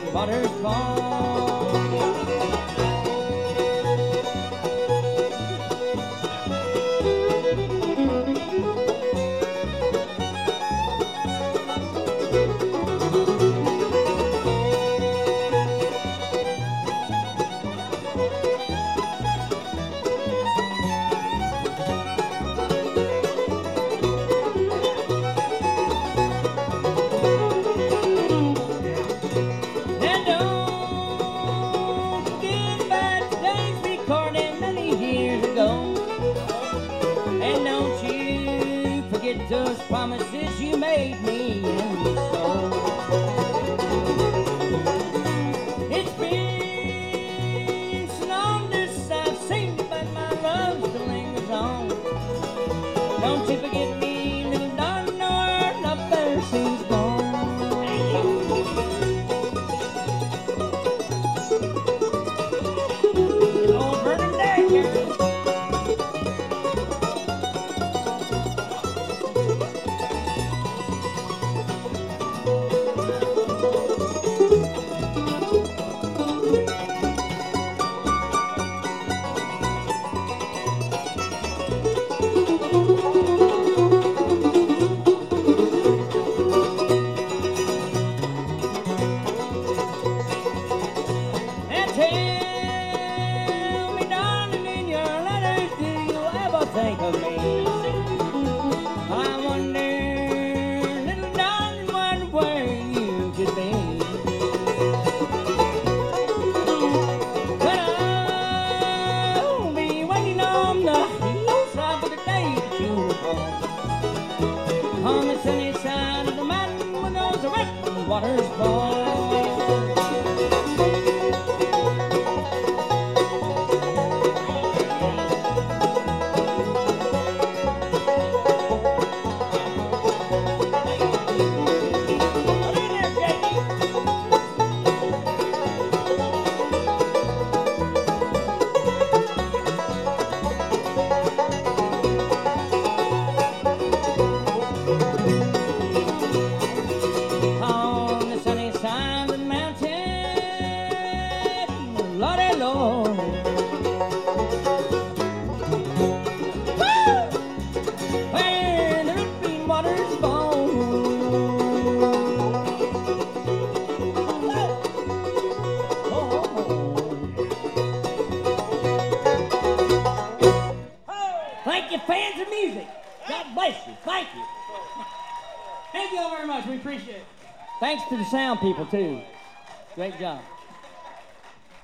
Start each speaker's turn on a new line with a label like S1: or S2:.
S1: waters fall. Those promises you made me and so it's been so long since I've seen you, but my love still lingers on. Don't you forget me, little darling, nor nothing seems gone. Lord, burning day, girl. Tell me, darling, in your letters, do you ever think of me? I wonder, little darling, wonder where you could be. But I'll be waiting on the hillside for the day that you were born, on the sunny side of the mountain where those red waters fall. Lordy Lord, where the ripping waters fall. Thank you, fans of music. God bless you. Thank you. Thank you all very much. We appreciate it. Thanks to the sound people, too. Great job.